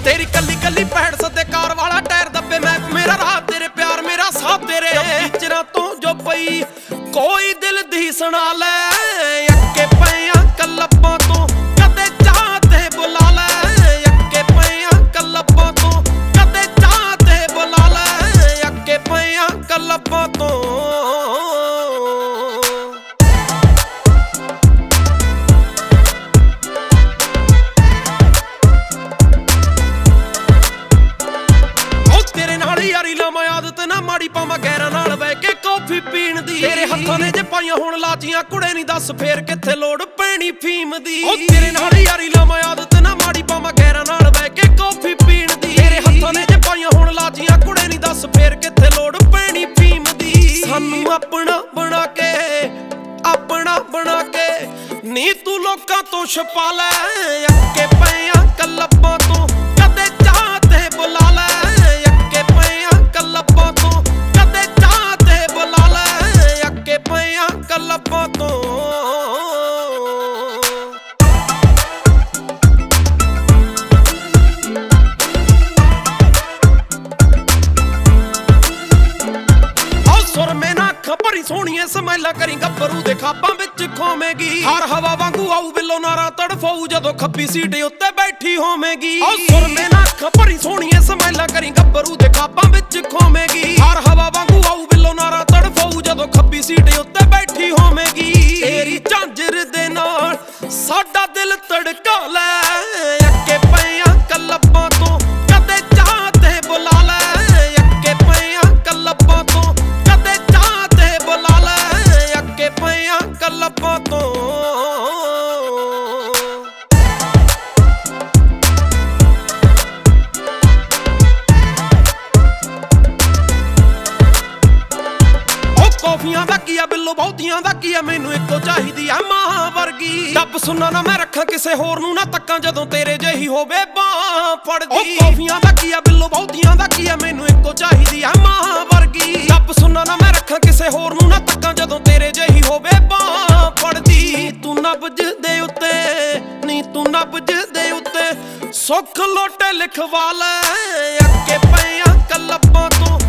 तेरी कली कली पैड़ सदे कार वाला टायर दबे मैं मेरा राह तेरे प्यार मेरा साथ तेरे टीचरा तो जो पई कोई दिल दी सुना ले अक्के पया कलब्बां तो कदे चाहते बुला ले अक्के पया कलब्बां तो कदे चाहते बुला ले अक्के पया कलब्बां तो यारी लावां आदत ना माड़ी पावां गैरां नाल बह के कॉफी पीण दी तेरे हत्थां ने जे पाईयां हुण लाचियां कुड़े नी दस फेर कित्थे लोड़ पैणी फीम दी ओ तेरे नाल यारी लावां आदत ना माड़ी पावां गैरां नाल बह के कॉफी पीण दी तेरे हत्थां ने जे पाईयां हुण लाचियां कुड़े नी दस फेर कित्थे लोड़ पैणी फीम दी सानू अपना बना के नी तू लोकां तो छुपा लै अक्के पईयां कलब्बां तो कदे चाहते बुला लै कलब्बां तो सुर में ना खबरी सोहणीए समाइला करी गब्बरू दे खाबां विच खोवेगी हर हवा वांगू आऊ बिलो नारा तड़फाऊ जदों खब्बी सीट उत्ते बैठी होवेगी सुर में ना खबरी सोहणीए समाइला करी गब्बरू दे खाबां विच खोवेगी हर हवा वांगू आऊ बिलो नारा तड़फाऊ जदों खब्बी सीट उत्ते बैठी होवेगी तेरी झांजर दे नाल साडा दिल तड़का लै अक्के पईयां कलब्बां तो कदे चाहते बुला लै अक्के पईयां कलब्बां तो कदे चाहते बुला लै अक्के पईयां कलब्बां तो कॉफियां दा कीया बिल्लो बहुतियां दा कीया मैनू इक्को चाहिदी आ मां वर्गी डब सुनना ना मैं रखां किसे होर नू ना तक्कां जदों तेरे जेही होवे बां फड़दी कॉफियां दा कीया बिल्लो बहुतियां दा कीया मैनू इक्को चाहिदी आ मां वर्गी डब सुनना ना मैं रखां किसे होर नू ना तक्कां जदों तेरे जेही होवे बां फड़दी तू नब्ज दे उत्ते नी तू नब्ज दे उत्ते सुख लोटे लिखवा लै अक्के पईयां कलब्बां तो